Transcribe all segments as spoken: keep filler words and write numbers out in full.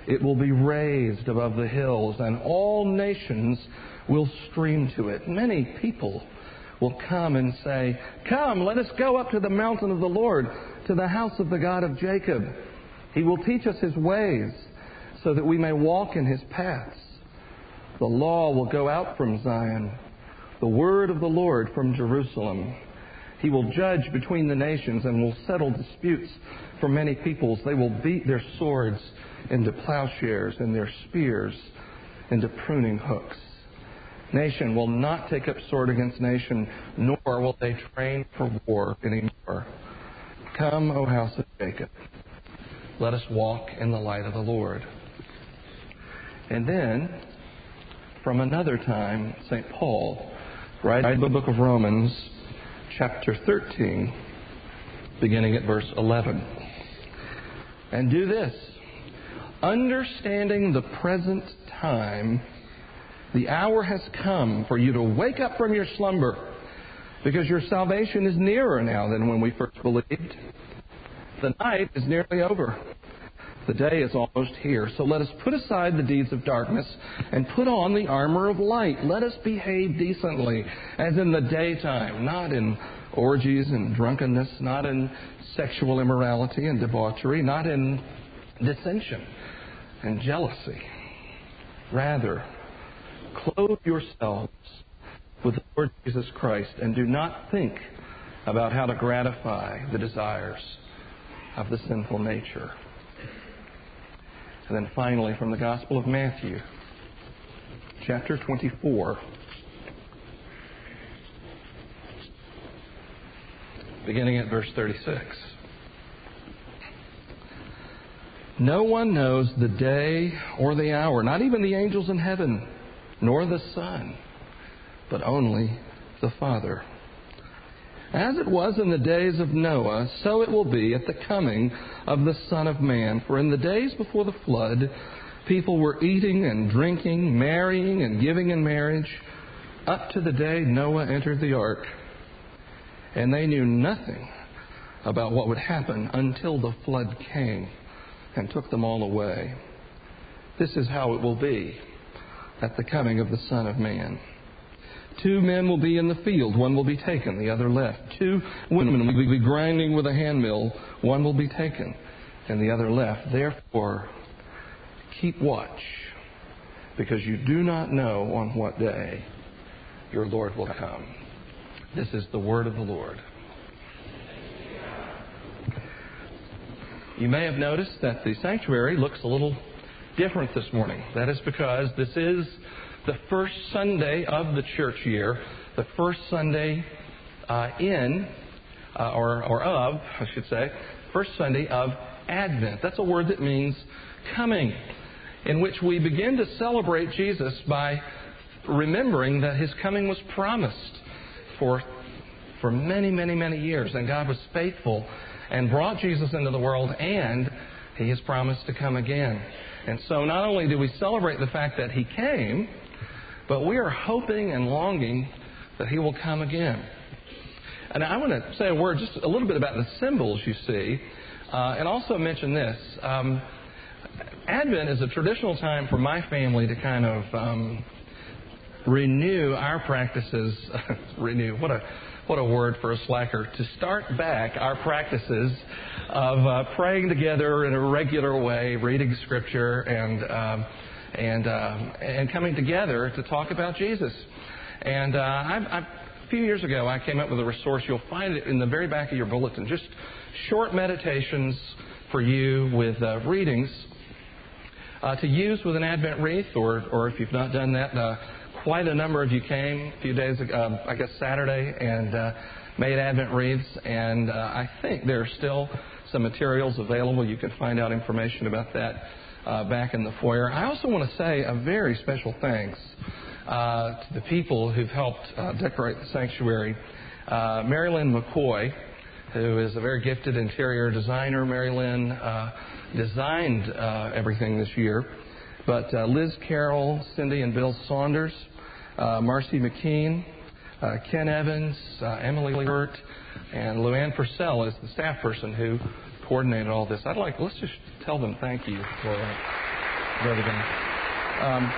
It will be raised above the hills, and all nations will stream to it. Many people will come and say, "Come, let us go up to the mountain of the Lord, to the house of the God of Jacob. He will teach us His ways, so that we may walk in His paths. The law will go out from Zion, the word of the Lord from Jerusalem. He will judge between the nations and will settle disputes for many peoples. They will beat their swords into plowshares and their spears into pruning hooks. Nation will not take up sword against nation, nor will they train for war anymore. Come, O house of Jacob, let us walk in the light of the Lord." And then, from another time, Saint Paul, writing the book of Romans, chapter thirteen, beginning at verse eleven. "And do this, understanding the present time, the hour has come for you to wake up from your slumber, because your salvation is nearer now than when we first believed. The night is nearly over. The day is almost here. So let us put aside the deeds of darkness and put on the armor of light. Let us behave decently, as in the daytime, not in orgies and drunkenness, not in sexual immorality and debauchery, not in dissension and jealousy. Rather, clothe yourselves with the Lord Jesus Christ, and do not think about how to gratify the desires of the sinful nature." And then finally, from the Gospel of Matthew, chapter twenty-four, beginning at verse thirty-six. "No one knows the day or the hour, not even the angels in heaven, nor the Son, but only the Father. As it was in the days of Noah, so it will be at the coming of the Son of Man. For in the days before the flood, people were eating and drinking, marrying and giving in marriage, up to the day Noah entered the ark. And they knew nothing about what would happen until the flood came and took them all away. This is how it will be at the coming of the Son of Man. Two men will be in the field, one will be taken, the other left. Two women will be grinding with a handmill, one will be taken, and the other left. Therefore, keep watch, because you do not know on what day your Lord will come." This is the word of the Lord. You may have noticed that the sanctuary looks a little different this morning. That is because this is the first Sunday of the church year, the first Sunday uh, in, uh, or, or of, I should say, first Sunday of Advent. That's a word that means coming, in which we begin to celebrate Jesus by remembering that His coming was promised for, for many, many, many years. And God was faithful and brought Jesus into the world, and He has promised to come again. And so not only do we celebrate the fact that He came, but we are hoping and longing that He will come again. And I want to say a word, just a little bit about the symbols you see, uh, and also mention this. Um, Advent is a traditional time for my family to kind of um, renew our practices. renew, what a what a word for a slacker. To start back our practices of uh, praying together in a regular way, reading Scripture, and um, and uh, and coming together to talk about Jesus. And uh, I, I, a few years ago, I came up with a resource. You'll find it in the very back of your bulletin. Just short meditations for you with uh, readings uh, to use with an Advent wreath, or or if you've not done that, uh, quite a number of you came a few days ago, um, I guess Saturday, and uh, made Advent wreaths. And uh, I think there are still some materials available. You can find out information about that Uh, back in the foyer. I also want to say a very special thanks uh, to the people who've helped uh, decorate the sanctuary. Uh, Mary Lynn McCoy, who is a very gifted interior designer. Mary Lynn uh, designed uh, everything this year. But uh, Liz Carroll, Cindy and Bill Saunders, uh, Marcy McKean, uh, Ken Evans, uh, Emily Burt, and Luann Purcell is the staff person who coordinated all this. I'd like, let's just tell them thank you for that. Brother Ben. Um,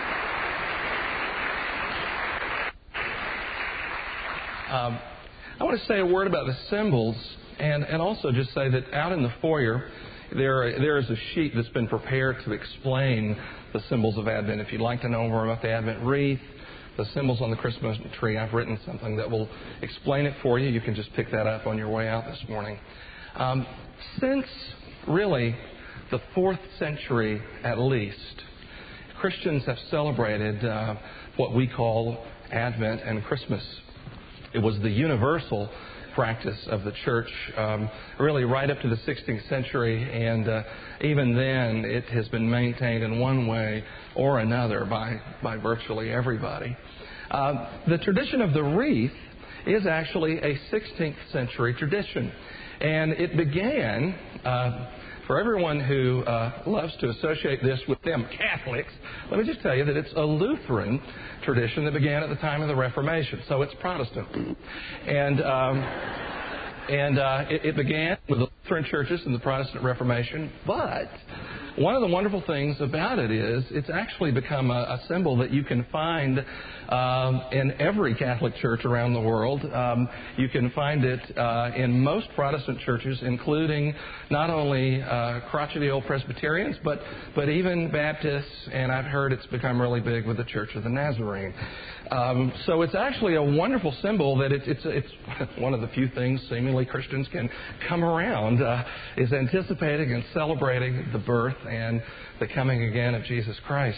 um, I want to say a word about the symbols, and, and also just say that out in the foyer, there there is a sheet that's been prepared to explain the symbols of Advent. If you'd like to know more about the Advent wreath, the symbols on the Christmas tree, I've written something that will explain it for you. You can just pick that up on your way out this morning. Um, since, really, the fourth century at least, Christians have celebrated uh, what we call Advent and Christmas. It was the universal practice of the church um, really right up to the sixteenth century, and uh, even then it has been maintained in one way or another by, by virtually everybody. Uh, the tradition of the wreath is actually a sixteenth century tradition, and it began, uh, for everyone who uh, loves to associate this with them Catholics, let me just tell you that it's a Lutheran tradition that began at the time of the Reformation, so it's Protestant. And um, and uh, it, it began with the Lutheran churches and the Protestant Reformation, but one of the wonderful things about it is it's actually become a, a symbol that you can find um, in every Catholic church around the world. Um, you can find it uh, in most Protestant churches, including not only uh, crotchety old Presbyterians, but but even Baptists, and I've heard it's become really big with the Church of the Nazarene. Um, so it's actually a wonderful symbol that it, it's it's one of the few things seemingly Christians can come around uh, is anticipating and celebrating the birth and the coming again of Jesus Christ.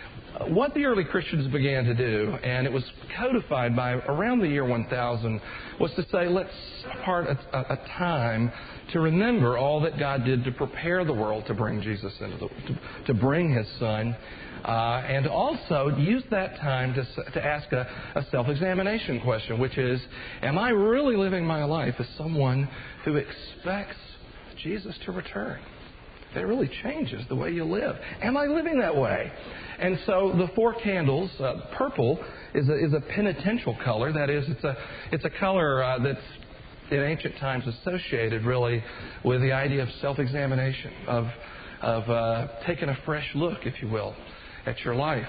What the early Christians began to do, and it was codified by around the year one thousand, was to say, let's set apart a, a time to remember all that God did to prepare the world to bring Jesus into the to, to bring His Son, uh, and also use that time to to ask a, a self-examination question, which is, am I really living my life as someone who expects Jesus to return? It really changes the way you live. Am I living that way? And so the four candles, uh, purple is a, is a penitential color. That is, it's a it's a color uh, that's in ancient times associated really with the idea of self-examination, of of uh, taking a fresh look, if you will, at your life.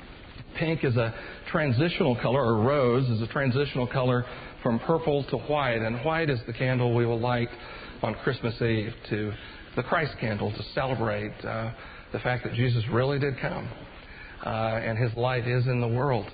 Pink is a transitional color, or rose is a transitional color from purple to white, and white is the candle we will light on Christmas Eve to the Christ candle to celebrate uh, the fact that Jesus really did come uh, and His light is in the world.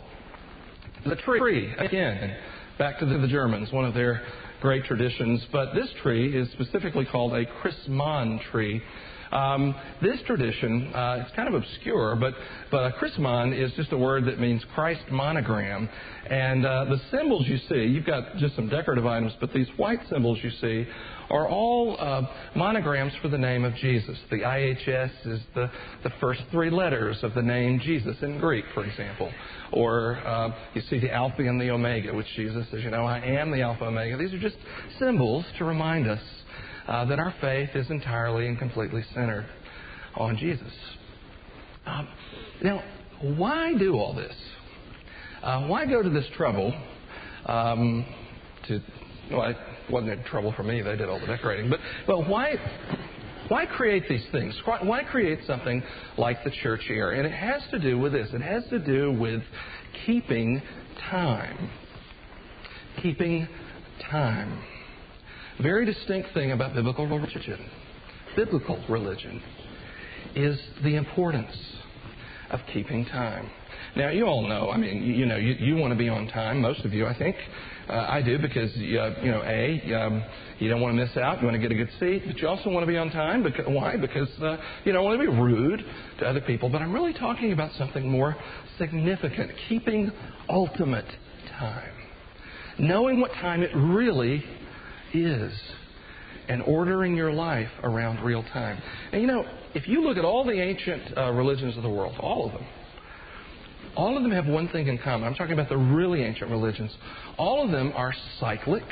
The tree, again, back to the Germans, one of their great traditions, but this tree is specifically called a Christmann tree. Um, this tradition, uh, it's kind of obscure, but, but a Christmann is just a word that means Christ monogram. And uh, the symbols you see, you've got just some decorative items, but these white symbols you see are all uh, monograms for the name of Jesus. The I H S is the, the first three letters of the name Jesus in Greek, for example. Or uh, you see the Alpha and the Omega, which Jesus says, you know, I am the Alpha and Omega. These are just symbols to remind us uh, that our faith is entirely and completely centered on Jesus. Um, now, why do all this? Uh, why go to this trouble um, to... Well, it wasn't any trouble for me. They did all the decorating. But but why why create these things? Why, why create something like the church year? And it has to do with this. It has to do with keeping time. Keeping time. Very distinct thing about biblical religion. Biblical religion is the importance of keeping time. Now, you all know, I mean, you, you know, you, you want to be on time, most of you, I think. Uh, I do because, uh, you know, A, um, you don't want to miss out. You want to get a good seat. But you also want to be on time. Because, why? Because uh, you don't want to be rude to other people. But I'm really talking about something more significant. Keeping ultimate time. Knowing what time it really is. And ordering your life around real time. And, you know, if you look at all the ancient uh, religions of the world, all of them, all of them have one thing in common. I'm talking about the really ancient religions. All of them are cyclic.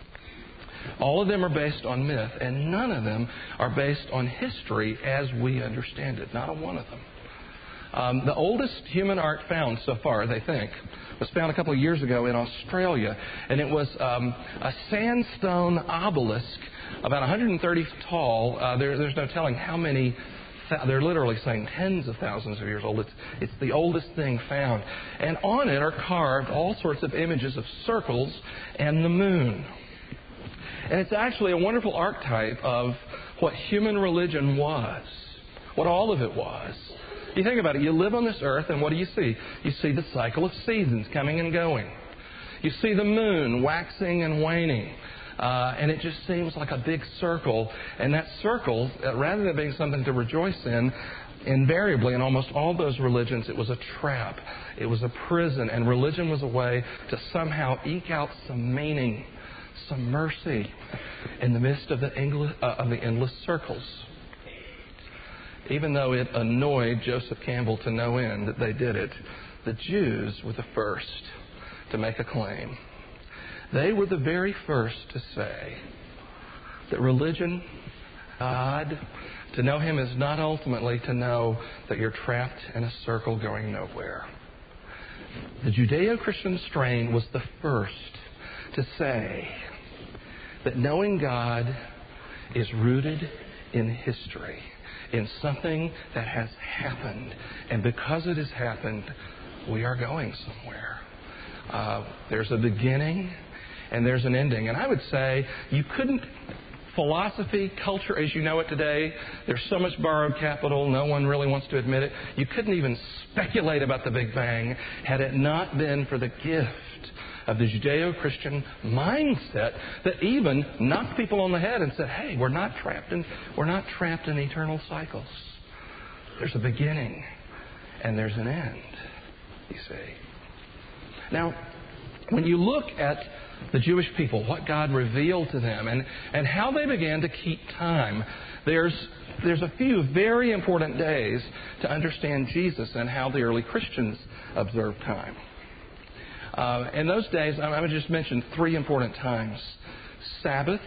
All of them are based on myth. And none of them are based on history as we understand it. Not a one of them. Um, the oldest human art found so far, they think, was found a couple of years ago in Australia. And it was um, a sandstone obelisk about one hundred thirty feet tall. Uh, there, there's no telling how many they're literally saying tens of thousands of years old. It's, it's the oldest thing found. And on it are carved all sorts of images of circles and the moon. And it's actually a wonderful archetype of what human religion was, what all of it was. You think about it, you live on this earth, and what do you see? You see the cycle of seasons coming and going. You see the moon waxing and waning. Uh, and it just seems like a big circle. And that circle, uh, rather than being something to rejoice in, invariably in almost all those religions, it was a trap. It was a prison. And religion was a way to somehow eke out some meaning, some mercy in the midst of the, English, uh, of the endless circles. Even though it annoyed Joseph Campbell to no end that they did it, the Jews were the first to make a claim. They were the very first to say that religion, God, to know Him is not ultimately to know that you're trapped in a circle going nowhere. The Judeo-Christian strain was the first to say that knowing God is rooted in history, in something that has happened. And because it has happened, we are going somewhere. Uh, there's a beginning and there's an ending. And I would say you couldn't, philosophy, culture as you know it today, there's so much borrowed capital, no one really wants to admit it. You couldn't even speculate about the Big Bang had it not been for the gift of the Judeo-Christian mindset that even knocked people on the head and said, hey, we're not trapped in, we're not trapped in eternal cycles. There's a beginning and there's an end, you see. Now, when you look at the Jewish people, what God revealed to them, and, and how they began to keep time, there's, there's a few very important days to understand Jesus and how the early Christians observed time. Uh, in those days, I'm going to just mention three important times: Sabbath,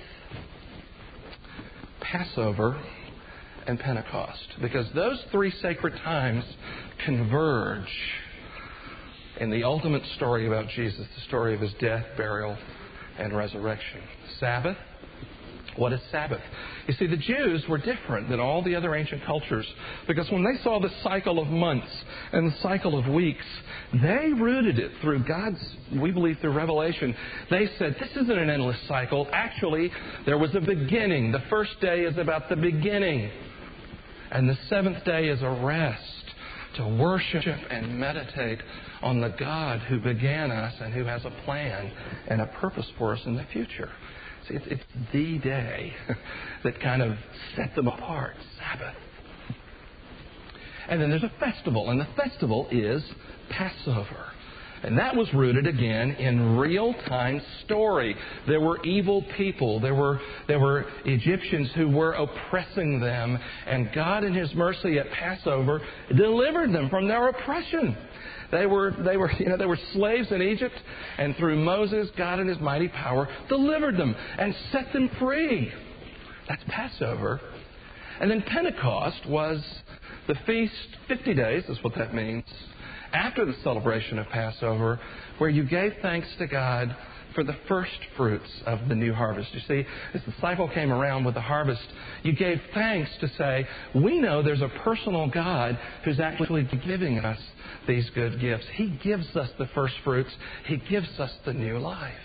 Passover, and Pentecost. Because those three sacred times converge in the ultimate story about Jesus, the story of His death, burial, and resurrection. Sabbath. What is Sabbath? You see, the Jews were different than all the other ancient cultures because when they saw the cycle of months and the cycle of weeks, they rooted it through God's, we believe through Revelation. They said, this isn't an endless cycle. Actually, there was a beginning. The first day is about the beginning. And the seventh day is a rest to worship and meditate on the God who began us and who has a plan and a purpose for us in the future. See, it's, it's the day that kind of set them apart, Sabbath. And then there's a festival, and the festival is Passover. And that was rooted again in real-time story. There were evil people. There were, there were Egyptians who were oppressing them. And God in His mercy at Passover delivered them from their oppression. They were, they were, you know, they were slaves in Egypt, and through Moses, God in His mighty power delivered them and set them free. That's Passover. And then Pentecost was the feast, fifty days is what that means, after the celebration of Passover, where you gave thanks to God for the first fruits of the new harvest. You see, as the cycle came around with the harvest, you gave thanks to say, we know there's a personal God who's actually giving us these good gifts. He gives us the first fruits. He gives us the new life.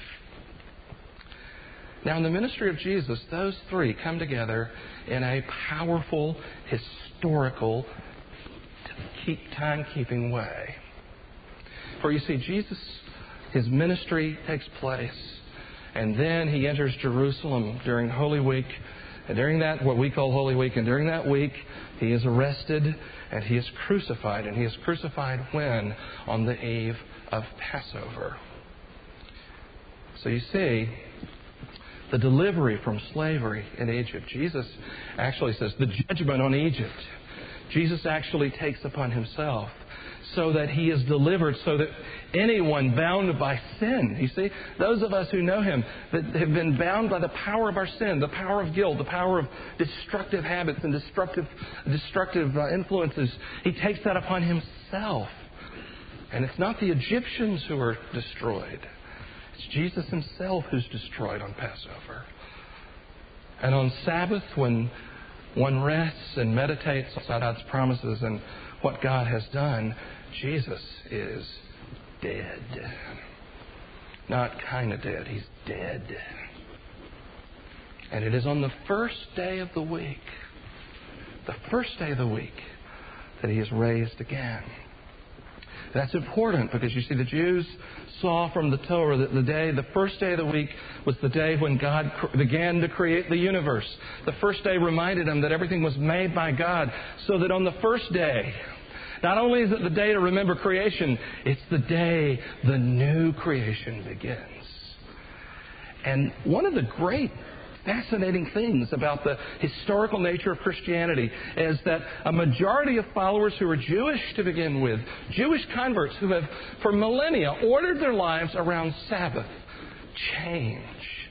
Now, in the ministry of Jesus, those three come together in a powerful, historical, keep time-keeping way. For you see, Jesus, His ministry takes place, and then He enters Jerusalem during Holy Week, and during that, what we call Holy Week, and during that week, He is arrested, and He is crucified, and He is crucified when? On the eve of Passover. So you see, the delivery from slavery in Egypt, Jesus actually says, the judgment on Egypt, Jesus actually takes upon Himself so that He is delivered, so that anyone bound by sin, you see, those of us who know Him that have been bound by the power of our sin, the power of guilt, the power of destructive habits and destructive, destructive uh, influences, He takes that upon Himself. And it's not the Egyptians who are destroyed. It's Jesus Himself who's destroyed on Passover. And on Sabbath, when one rests and meditates on God's promises and what God has done, Jesus is dead. Not kind of dead, He's dead. And it is on the first day of the week, the first day of the week, that He is raised again. That's important because you see, the Jews saw from the Torah that the day, the first day of the week, was the day when God cr- began to create the universe. The first day reminded them that everything was made by God, so that on the first day, not only is it the day to remember creation, it's the day the new creation begins. And one of the great fascinating things about the historical nature of Christianity is that a majority of followers who are Jewish to begin with, Jewish converts who have for millennia ordered their lives around Sabbath, change.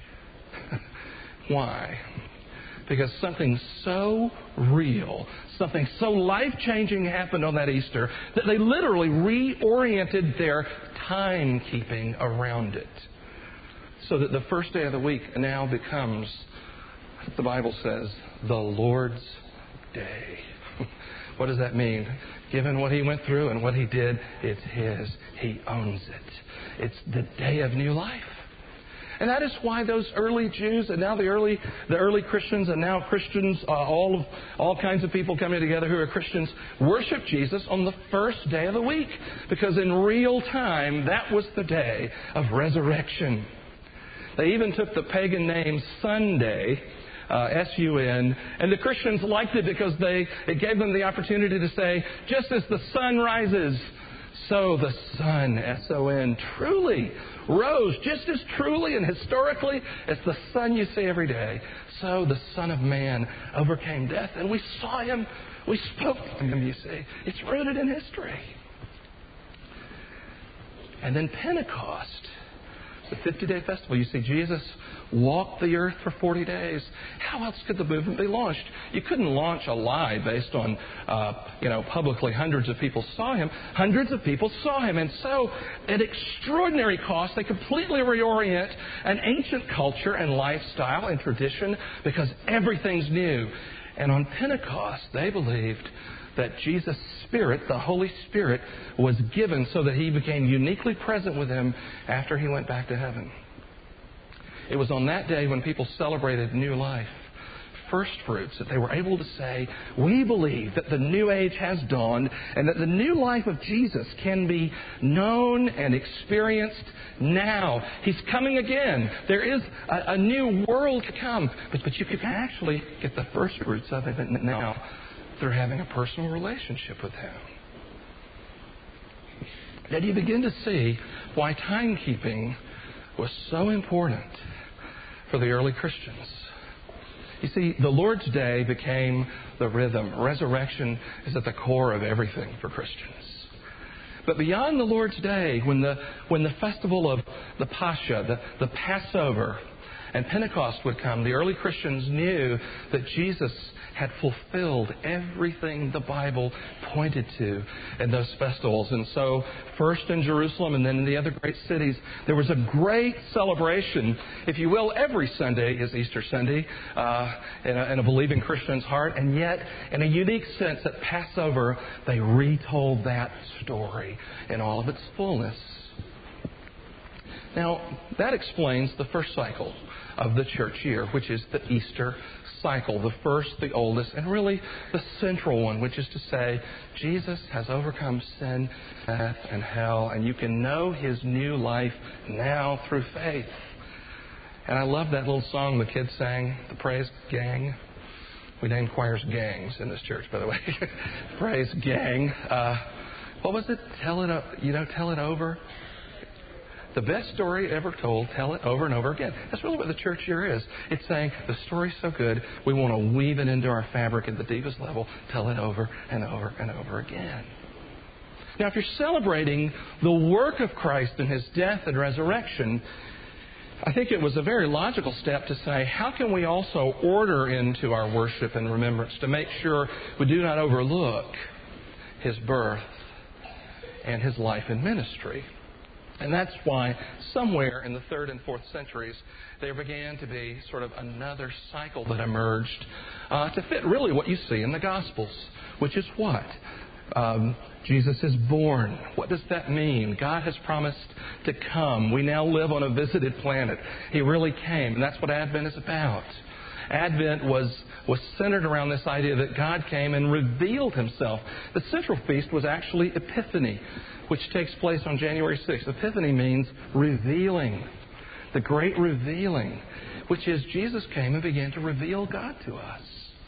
Why? Because something so real, something so life-changing happened on that Easter that they literally reoriented their timekeeping around it. So that the first day of the week now becomes, the Bible says, the Lord's Day. What does that mean? Given what He went through and what He did, it's His. He owns it. It's the day of new life. And that is why those early Jews and now the early the early Christians and now Christians, uh, all of, all kinds of people coming together who are Christians, worship Jesus on the first day of the week. Because in real time, that was the day of resurrection. They even took the pagan name Sunday, uh, S U N, and the Christians liked it because they it gave them the opportunity to say, just as the sun rises, so the sun, S O N, truly rose just as truly and historically as the sun you see every day. So the Son of Man overcame death, and we saw Him, we spoke to Him, you see. It's rooted in history. And then Pentecost, the fifty-day festival. You see, Jesus walked the earth for forty days. How else could the movement be launched? You couldn't launch a lie based on, uh, you know, publicly hundreds of people saw Him. Hundreds of people saw Him. And so, at extraordinary cost, they completely reorient an ancient culture and lifestyle and tradition because everything's new. And on Pentecost, they believed that Jesus' Spirit, the Holy Spirit, was given so that He became uniquely present with them after He went back to heaven. It was on that day when people celebrated new life, first fruits, that they were able to say, we believe that the new age has dawned and that the new life of Jesus can be known and experienced now. He's coming again. There is a, a new world to come. But, but you can actually get the first fruits of it now through having a personal relationship with Him. Then you begin to see why timekeeping was so important for the early Christians. You see, the Lord's Day became the rhythm. Resurrection is at the core of everything for Christians. But beyond the Lord's Day, when the when the festival of the Pascha, the, the Passover, and Pentecost would come, the early Christians knew that Jesus had fulfilled everything the Bible pointed to in those festivals. And so, first in Jerusalem and then in the other great cities, there was a great celebration. If you will, every Sunday is Easter Sunday uh, in, a, in a believing Christian's heart. And yet, in a unique sense, at Passover, they retold that story in all of its fullness. Now, that explains the first cycle of the church year, which is the Easter cycle, the first, the oldest, and really the central one, which is to say, Jesus has overcome sin, death, and hell, and you can know His new life now through faith. And I love that little song the kids sang, the Praise Gang. We name choirs gangs in this church, by the way. Praise Gang. Uh, what was it? Tell it, you know, tell it over. The best story ever told, tell it over and over again. That's really what the church year is. It's saying, the story's so good, we want to weave it into our fabric at the deepest level, tell it over and over and over again. Now, if you're celebrating the work of Christ and His death and resurrection, I think it was a very logical step to say, how can we also order into our worship and remembrance to make sure we do not overlook His birth and His life and ministry? And that's why somewhere in the third and fourth centuries, there began to be sort of another cycle that emerged uh, to fit really what you see in the Gospels, which is what? Um, Jesus is born. What does that mean? God has promised to come. We now live on a visited planet. He really came, and that's what Advent is about. Advent was, was centered around this idea that God came and revealed Himself. The central feast was actually Epiphany, which takes place on January sixth. Epiphany means revealing, the great revealing, which is Jesus came and began to reveal God to us.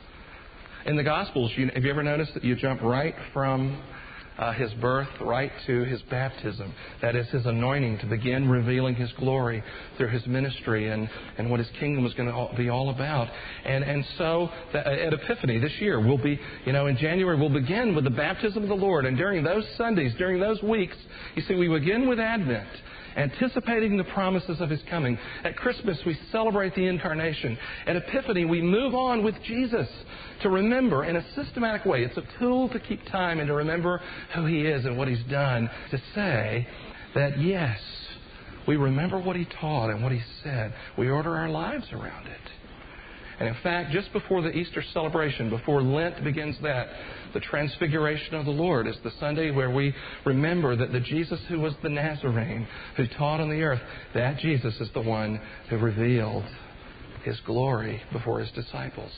In the Gospels, you, have you ever noticed that you jump right from uh, His birth right to His baptism? That is His anointing to begin revealing His glory through His ministry and, and what His kingdom was going to be all about. And and so that, at Epiphany this year, we'll be, you know, in January, we'll begin with the baptism of the Lord. And during those Sundays, during those weeks, you see, we begin with Advent, anticipating the promises of His coming. At Christmas, we celebrate the Incarnation. At Epiphany, we move on with Jesus to remember in a systematic way. It's a tool to keep time and to remember who He is and what He's done. To say that, yes, we remember what He taught and what He said. We order our lives around it. And in fact, just before the Easter celebration, before Lent begins that, the Transfiguration of the Lord is the Sunday where we remember that the Jesus who was the Nazarene, who taught on the earth, that Jesus is the one who revealed His glory before His disciples.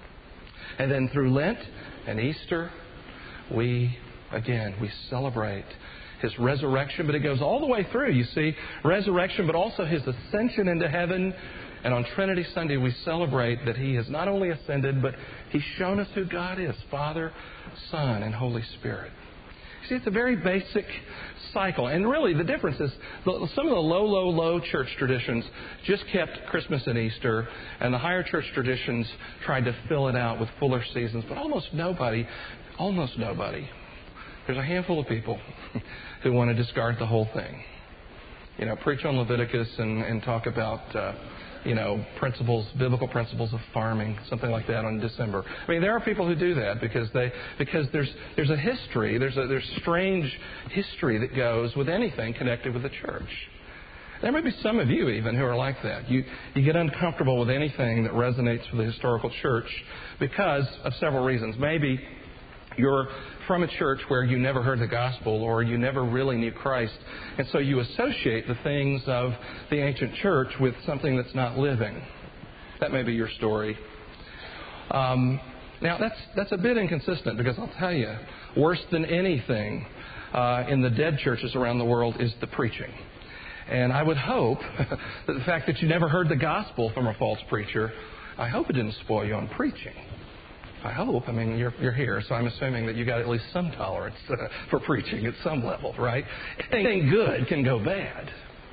And then through Lent and Easter, we, again, we celebrate His resurrection, but it goes all the way through. You see, resurrection, but also His ascension into heaven. And on Trinity Sunday, we celebrate that He has not only ascended, but He's shown us who God is, Father, Son, and Holy Spirit. See, it's a very basic cycle. And really, the difference is some of the low, low, low church traditions just kept Christmas and Easter, and the higher church traditions tried to fill it out with fuller seasons. But almost nobody, almost nobody, there's a handful of people who want to discard the whole thing. You know, preach on Leviticus and, and talk about, uh, you know, principles, biblical principles of farming, something like that on December. I mean, there are people who do that because they because there's there's a history, there's a there's strange history that goes with anything connected with the church. There may be some of you even who are like that. You you get uncomfortable with anything that resonates with the historical church because of several reasons. Maybe you're from a church where you never heard the gospel or you never really knew Christ, and so you associate the things of the ancient church with something that's not living. That may be your story. Um, now, that's that's a bit inconsistent because I'll tell you, worse than anything uh, in the dead churches around the world is the preaching. And I would hope that the fact that you never heard the gospel from a false preacher, I hope it didn't spoil you on preaching. I hope. I mean, you're you're here, so I'm assuming that you got at least some tolerance uh, for preaching at some level, right? Anything good can go bad.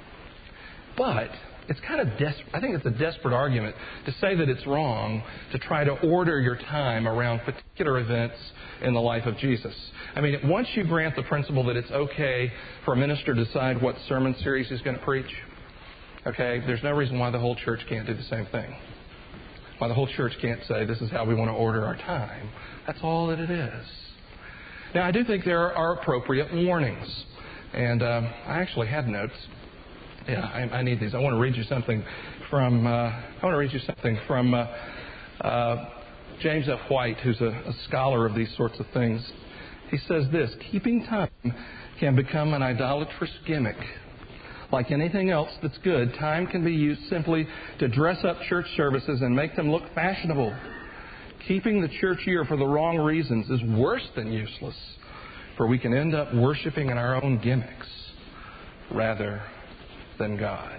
But it's kind of desperate. I think it's a desperate argument to say that it's wrong to try to order your time around particular events in the life of Jesus. I mean, once you grant the principle that it's okay for a minister to decide what sermon series he's going to preach, okay, there's no reason why the whole church can't do the same thing. Why the whole church can't say, this is how we want to order our time. That's all that it is. Now, I do think there are appropriate warnings. And um, I actually had notes. Yeah, I, I need these. I want to read you something from, uh, I want to read you something from uh, uh, James F. White, who's a, a scholar of these sorts of things. He says this: keeping time can become an idolatrous gimmick. Like anything else that's good, time can be used simply to dress up church services and make them look fashionable. Keeping the church year for the wrong reasons is worse than useless, for we can end up worshiping in our own gimmicks rather than God.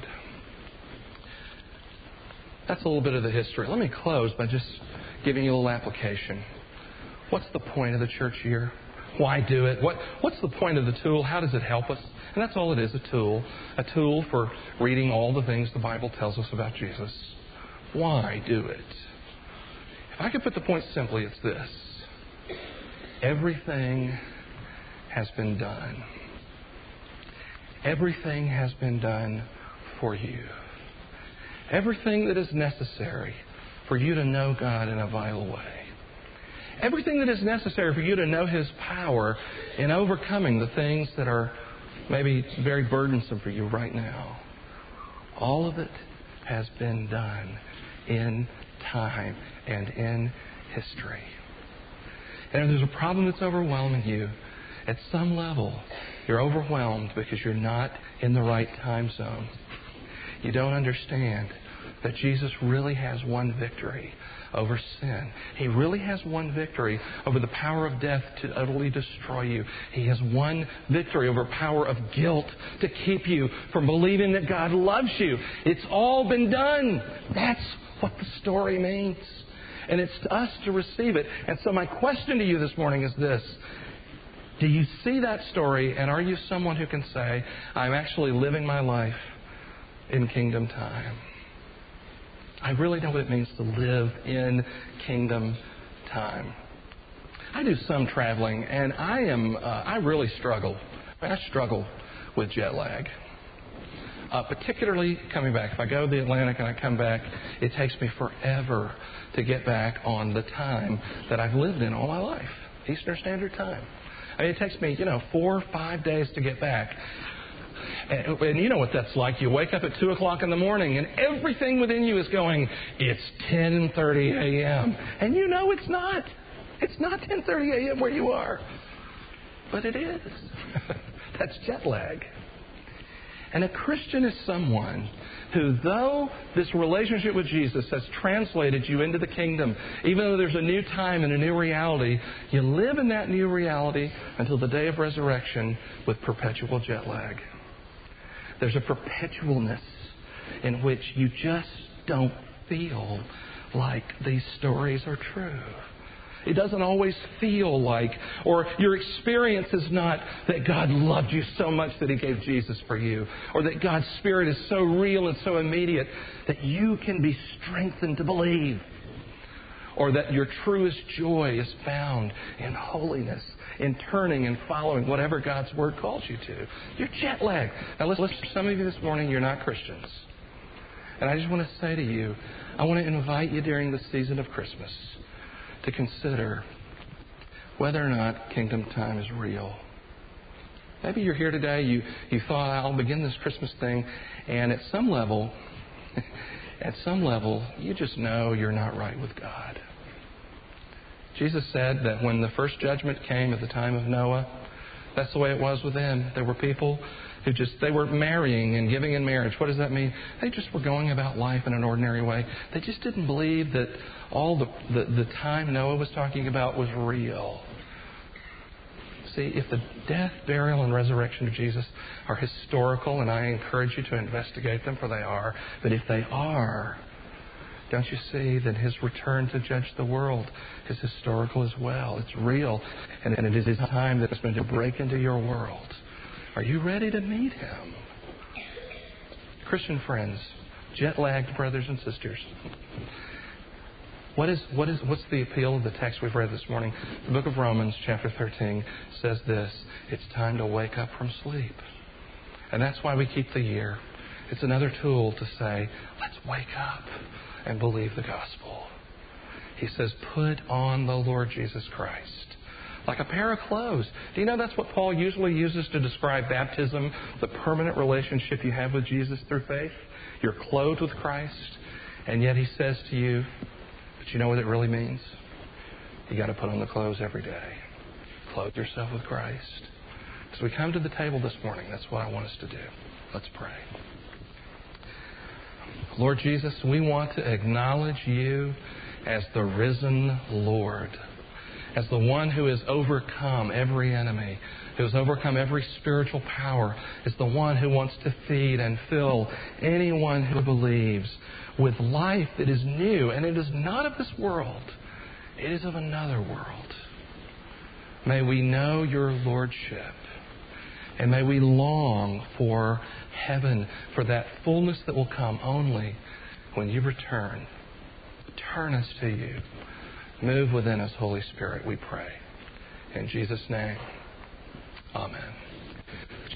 That's a little bit of the history. Let me close by just giving you a little application. What's the point of the church year? Why do it? What, what's the point of the tool? How does it help us? And that's all it is, a tool. A tool for reading all the things the Bible tells us about Jesus. Why do it? If I could put the point simply, it's this. Everything has been done. Everything has been done for you. Everything that is necessary for you to know God in a vital way. Everything that is necessary for you to know His power in overcoming the things that are maybe it's very burdensome for you right now. All of it has been done in time and in history. And if there's a problem that's overwhelming you, at some level, you're overwhelmed because you're not in the right time zone. You don't understand that Jesus really has one victory over sin. He really has one victory over the power of death to utterly destroy you. He has one victory over power of guilt to keep you from believing that God loves you. It's all been done. That's what the story means. And it's to us to receive it. And so my question to you this morning is this. Do you see that story, and are you someone who can say, I'm actually living my life in kingdom time? I really know what it means to live in kingdom time. I do some traveling, and I am uh, I really struggle. I struggle with jet lag. Uh, particularly coming back. If I go to the Atlantic and I come back, it takes me forever to get back on the time that I've lived in all my life, Eastern Standard Time. I mean, it takes me, you know, four or five days to get back. And, and you know what that's like. You wake up at two o'clock in the morning and everything within you is going, it's ten thirty a.m. And you know it's not. It's not ten thirty a.m. where you are. But it is. That's jet lag. And a Christian is someone who, though this relationship with Jesus has translated you into the kingdom, even though there's a new time and a new reality, you live in that new reality until the day of resurrection with perpetual jet lag. There's a perpetualness in which you just don't feel like these stories are true. It doesn't always feel like, or your experience is not that God loved you so much that He gave Jesus for you, or that God's Spirit is so real and so immediate that you can be strengthened to believe, or that your truest joy is found in holiness, in turning and following whatever God's Word calls you to. You're jet lagged. Now listen, some of you this morning, you're not Christians. And I just want to say to you, I want to invite you during the season of Christmas to consider whether or not kingdom time is real. Maybe you're here today, you, you thought, I'll begin this Christmas thing, and at some level, at some level, you just know you're not right with God. Jesus said that when the first judgment came at the time of Noah, that's the way it was with them. There were people who just, they were marrying and giving in marriage. What does that mean? They just were going about life in an ordinary way. They just didn't believe that all the, the, the time Noah was talking about was real. See, if the death, burial, and resurrection of Jesus are historical, and I encourage you to investigate them, for they are, but if they are, don't you see that His return to judge the world is historical as well? It's real, and, and it is time that it's going to break into your world. Are you ready to meet Him? Christian friends, jet-lagged brothers and sisters, what is what is what's the appeal of the text we've read this morning? The book of Romans, chapter thirteen, says this: it's time to wake up from sleep. And that's why we keep the year. It's another tool to say, let's wake up and believe the gospel. He says, put on the Lord Jesus Christ. Like a pair of clothes. Do you know that's what Paul usually uses to describe baptism, the permanent relationship you have with Jesus through faith? You're clothed with Christ, and yet he says to you, but you know what it really means? You got to put on the clothes every day. Clothe yourself with Christ. As we come to the table this morning, that's what I want us to do. Let's pray. Lord Jesus, we want to acknowledge you as the risen Lord, as the one who has overcome every enemy, who has overcome every spiritual power, as the one who wants to feed and fill anyone who believes with life that is new. And it is not of this world. It is of another world. May we know your Lordship. And may we long for heaven, for that fullness that will come only when you return. Turn us to you. Move within us, Holy Spirit, we pray. In Jesus' name, amen.